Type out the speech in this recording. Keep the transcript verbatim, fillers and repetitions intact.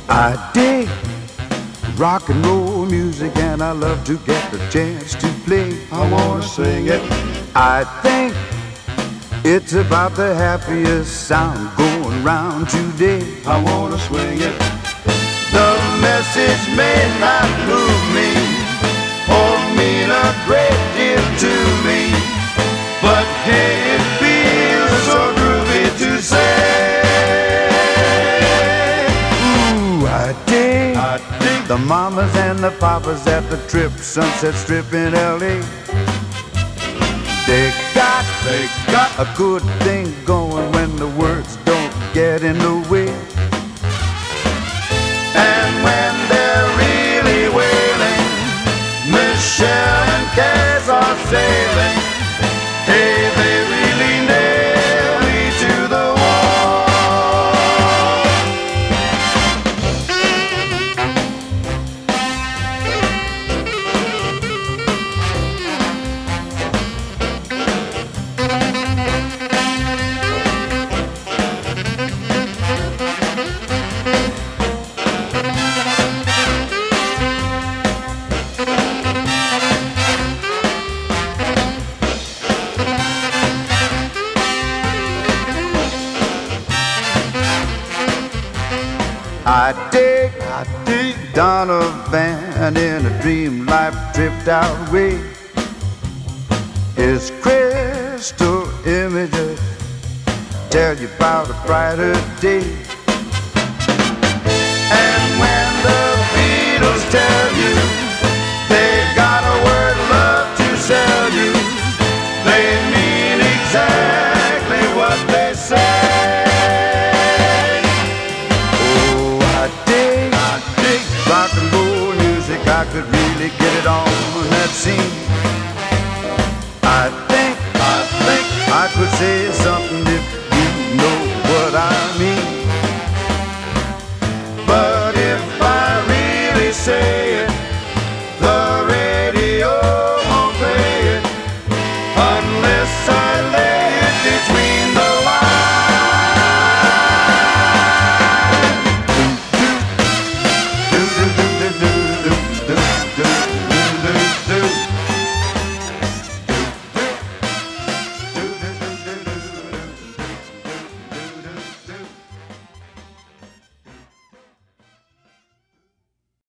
I dig rock and roll music and I love to get the chance to play. I wanna sing it. I think it's about the happiest sound going round today. I wanna swing it. The message may not move me or mean a great deal to me, but hey, it feels so groovy to say. Ooh, I dig, I dig the mamas and the papas at the Trip Sunset Strip in L A. They got, they got a good thing going when the words don't get in the way. And when they're really wailing, Michelle and Cass are sailing. Hey, they really nail me to the I dig, I dig Donovan in a dream life tripped out way. His crystal images tell you about a brighter day.